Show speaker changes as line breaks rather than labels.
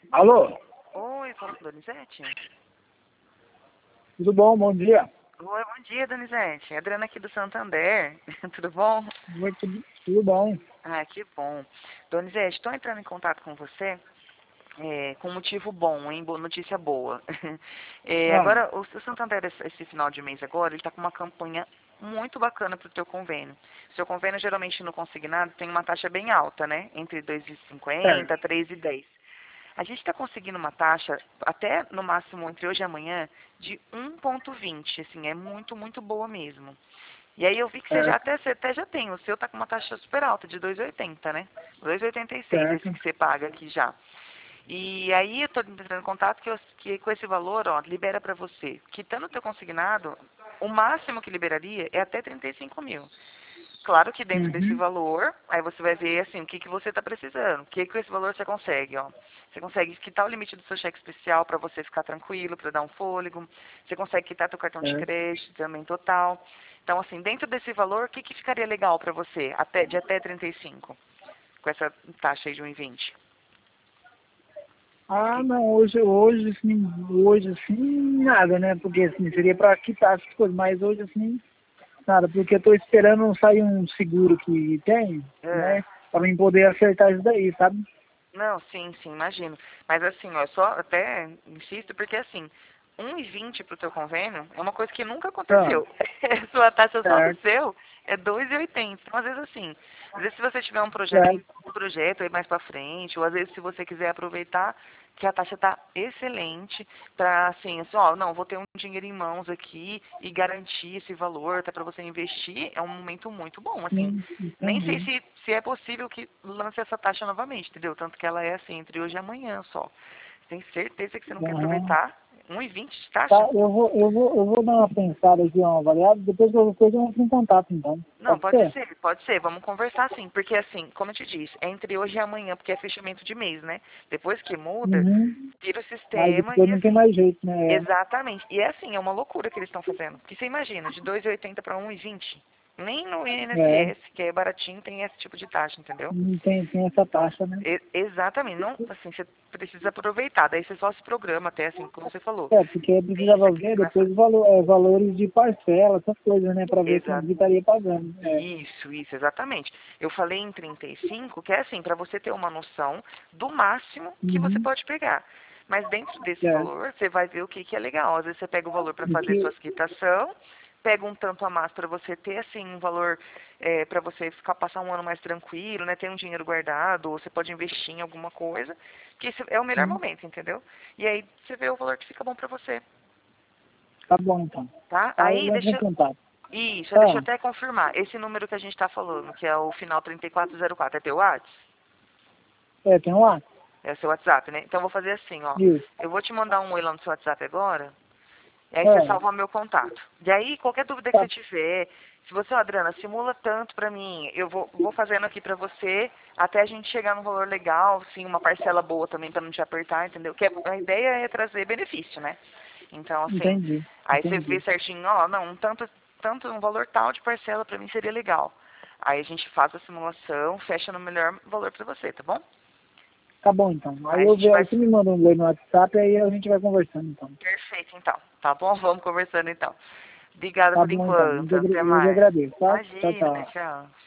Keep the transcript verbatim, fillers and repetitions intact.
Alô?
Oi, fala com Donizete?
Tudo bom? Bom dia.
Oi, bom dia, Donizete. É a Adriana aqui do Santander. Tudo bom?
Oi, Tudo, tudo bom.
Ah, que bom. Donizete, estou entrando em contato com você é, com um motivo bom, hein? Bo- Notícia boa. É,
Ah,
agora, o seu Santander, esse, esse final de mês agora, ele está com uma campanha muito bacana para o teu convênio. O seu convênio, geralmente, no consignado, tem uma taxa bem alta, né? Entre dois e
certo.
cinquenta, três e dez. A gente está conseguindo uma taxa, até no máximo entre hoje e amanhã, de um vírgula vinte. Assim, é muito, muito boa mesmo. E aí eu vi que você já
Certo,
até, você até já tem. O seu está com uma taxa super alta, de dois e oitenta, né? dois e oitenta e seis, esse
certo.
que você paga aqui já. E aí eu estou entrando em contato que, eu- que com esse valor, ó, libera para você. Quitando o teu consignado, o máximo que liberaria é até trinta e cinco mil. Claro que dentro desse
Uhum.
valor, aí você vai ver assim, o que, que você está precisando. O que com esse valor você consegue, ó. Você consegue quitar o limite do seu cheque especial para você ficar tranquilo, para dar um fôlego. Você consegue quitar teu cartão de
Certo.
crédito também total. Então, assim, dentro desse valor, o que, que ficaria legal para você até, de até trinta e cinco, com essa taxa aí de um e vinte?
Ah, não, hoje, hoje, assim, hoje, assim, nada, né? Porque, assim, seria para quitar essas coisas, mas hoje, assim, nada, porque eu tô esperando sair um seguro que tem,
É.
né? Pra mim poder acertar isso daí, sabe?
Não, sim, sim, imagino. Mas assim, ó, só até insisto, porque assim, um e vinte para o teu convênio é uma coisa que nunca
Ah,
aconteceu. Sua taxa só do
certo,
seu é dois e oitenta. Então, às vezes assim, às vezes se você tiver um projeto,
certo.
em- um projeto aí mais para frente, ou às vezes se você quiser aproveitar que a taxa tá excelente para assim, assim, ó, não, vou ter um dinheiro em mãos aqui e garantir esse valor até para você investir, é um momento muito bom, assim.
Sim,
Nem sei
entendi.
se, se é possível que lance essa taxa novamente, entendeu? Tanto que ela é assim, entre hoje e amanhã só. Tem certeza que você não quer
Aham.
aproveitar? um e vinte de
Tá,
taxa?
eu vou, eu vou, eu vou dar uma pensada aqui, uma avaliada, depois qualquer coisa eu entro em contato, então.
Não,
Pode
pode
ser?
ser, pode ser. Vamos conversar sim. Porque assim, como eu te disse, é entre hoje e amanhã, porque é fechamento de mês, né? Depois que muda,
Uhum.
tira o
Aí
sistema
depois
e
não tem
assim.
mais jeito, né? É,
Exatamente. E é assim, é uma loucura que eles estão fazendo. Porque você imagina, de dois e oitenta para um e vinte. Nem no
é,
I N S S, que é baratinho, tem esse tipo de taxa, entendeu?
não tem, tem essa
Então,
taxa, né?
e- exatamente. Não, assim, você precisa aproveitar. Daí você só se programa até, assim, como você falou.
É, porque eu
Pensa
precisava
que
ver
você vai fazer.
depois valor, é, valores de parcela, essas coisas, né? Pra ver quanto
Exato.
que estaria pagando. É.
Isso, isso, exatamente. Eu falei em trinta e cinco, que é assim, para você ter uma noção do máximo que você
Uhum.
pode pegar. Mas dentro desse
É.
valor, você vai ver o que, que é legal. Às vezes você pega o valor para
E
fazer
que,
suas quitação, pega um tanto a mais para você ter, assim, um valor para você ficar passar um ano mais tranquilo, né? Ter um dinheiro guardado, ou você pode investir em alguma coisa, que esse é o melhor
sim,
momento, entendeu? E aí você vê o valor que fica bom para você,
tá bom então.
tá?
Tá,
Aí
eu entro em
deixa,
contato.
isso, deixa eu
Ah,
até confirmar. Esse número que a gente está falando, que é o final trinta e quatro zero quatro, é teu WhatsApp?
é, tem lá?
É seu WhatsApp, né? Então eu vou fazer assim, ó.
Isso.
Eu vou te mandar um oi lá no seu WhatsApp agora, e aí você
Ah,
salva o meu contato. E aí, qualquer dúvida que
tá,
você tiver, se você, ó, Adriana, simula tanto pra mim, eu vou, vou fazendo aqui pra você, até a gente chegar num valor legal, sim, uma parcela boa também pra não te apertar, entendeu? Que a ideia é trazer benefício, né? Então, assim,
entendi,
aí você vê
entendi.
certinho, ó, não, um tanto, tanto, um valor tal de parcela pra mim seria legal. Aí a gente faz a simulação, fecha no melhor valor pra você, tá bom?
Tá bom então. Aí
Aí a
eu
gente
vejo,
vai.
aí você me manda um oi no WhatsApp, aí a gente vai conversando então.
Perfeito, então. Tá bom? Vamos conversando então. Obrigada
Tá
por
bom então.
enquanto.
Muito agra-
Até
Eu que
mais.
agradeço, tá? Tchau,
Imagina,
tchau.
tchau.